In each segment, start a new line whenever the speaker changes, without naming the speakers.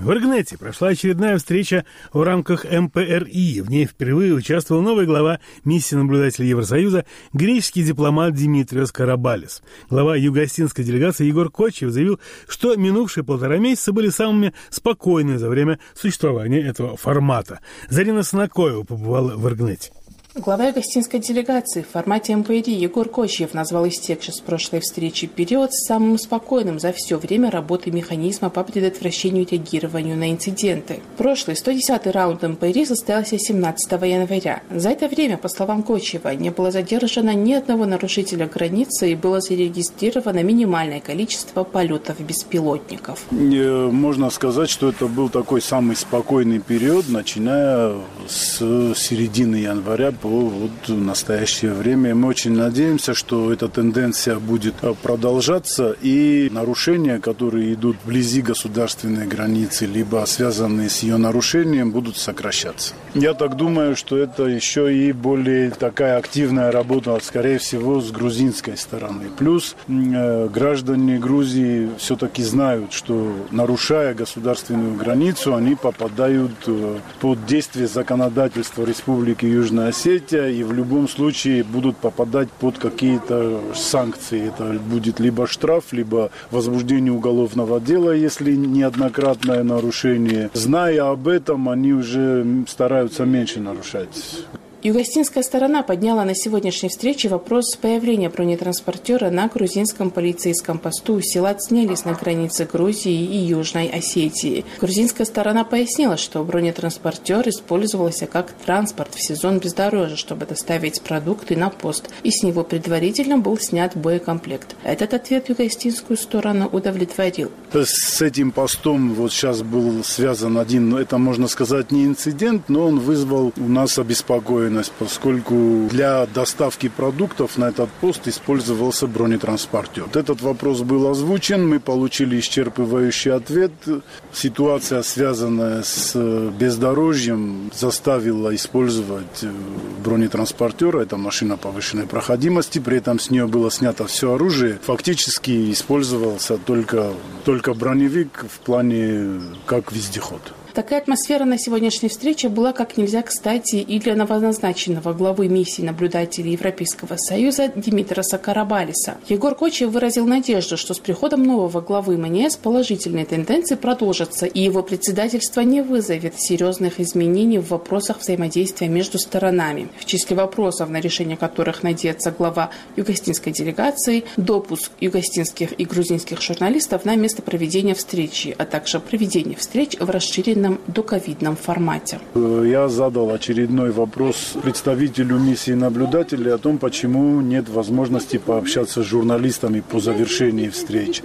В Иргнете прошла очередная встреча в рамках МПРИ. В ней впервые участвовал новый глава миссии наблюдателя Евросоюза, греческий дипломат Димитриос Карабалис. Глава юго-остинской делегации Егор Кочиев заявил, что минувшие 1,5 месяца были самыми спокойными за время существования этого формата. Зарина Санакоева побывала в Иргнете.
Глава юго-остинской делегации в формате МПРИ Егор Кочиев назвал истекший с прошлой встречи период самым спокойным за все время работы механизма по предотвращению и реагированию на инциденты. Прошлый 110-й раунд МПРИ состоялся 17 января. За это время, по словам Кочиева, не было задержано ни одного нарушителя границы и было зарегистрировано минимальное количество полетов беспилотников.
Можно сказать, что это был такой самый спокойный период, начиная с середины января по настоящее время. Мы очень надеемся, что эта тенденция будет продолжаться, и нарушения, которые идут вблизи государственной границы, либо связанные с ее нарушением, будут сокращаться. Я так думаю, что это еще и более такая активная работа, скорее всего, с грузинской стороны. Плюс граждане Грузии все-таки знают, что, нарушая государственную границу, они попадают под действие законодательства Республики Южная Осетия, и в любом случае будут попадать под какие-то санкции. Это будет либо штраф, либо возбуждение уголовного дела, если неоднократное нарушение. Зная об этом, они уже стараются меньше нарушать.
Юго-остинская сторона подняла на сегодняшней встрече вопрос появления бронетранспортера на грузинском полицейском посту у села Цнелис на границе Грузии и Южной Осетии. Грузинская сторона пояснила, что бронетранспортер использовался как транспорт в сезон бездорожья, чтобы доставить продукты на пост, и с него предварительно был снят боекомплект. Этот ответ юго-остинскую сторону удовлетворил.
С этим постом сейчас был связан один, это можно сказать не инцидент, но он вызвал у нас обеспокоенность, поскольку для доставки продуктов на этот пост использовался бронетранспортер. Этот вопрос был озвучен, мы получили исчерпывающий ответ. Ситуация, связанная с бездорожьем, заставила использовать бронетранспортер. Это машина повышенной проходимости, при этом с нее было снято все оружие. Фактически использовался только броневик в плане как вездеход.
Такая атмосфера на сегодняшней встрече была как нельзя кстати и для новоназначенного главы миссии наблюдателей Европейского Союза Димитриоса Карабалиса. Егор Кочиев выразил надежду, что с приходом нового главы МНС положительные тенденции продолжатся, и его председательство не вызовет серьезных изменений в вопросах взаимодействия между сторонами. В числе вопросов, на решение которых надеется глава юго-остинской делегации, допуск юго-остинских и грузинских журналистов на место проведения встречи, а также проведение встреч в расширенном доковидном формате.
Я задал очередной вопрос представителю миссии наблюдателей о том, почему нет возможности пообщаться с журналистами по завершении встреч.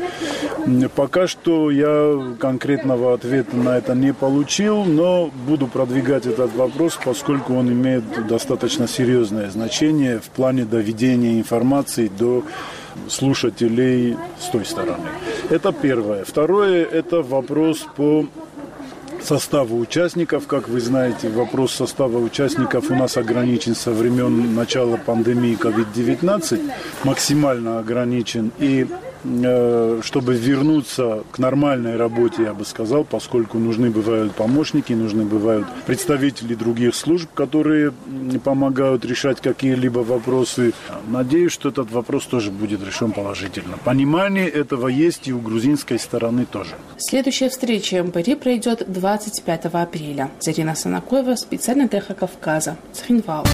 Пока что я конкретного ответа на это не получил, но буду продвигать этот вопрос, поскольку он имеет достаточно серьезное значение в плане доведения информации до слушателей с той стороны. Это первое. Второе – это вопрос по составу участников. Как вы знаете, вопрос состава участников у нас ограничен со времен начала пандемии COVID-19, максимально ограничен. И чтобы вернуться к нормальной работе, я бы сказал, поскольку нужны бывают помощники, нужны бывают представители других служб, которые помогают решать какие-либо вопросы. Надеюсь, что этот вопрос тоже будет решен положительно. Понимание этого есть и у грузинской стороны тоже.
Следующая встреча МПРИ пройдет 25 апреля. Зарина Санакоева, специально для Кавказа, Цхинвал.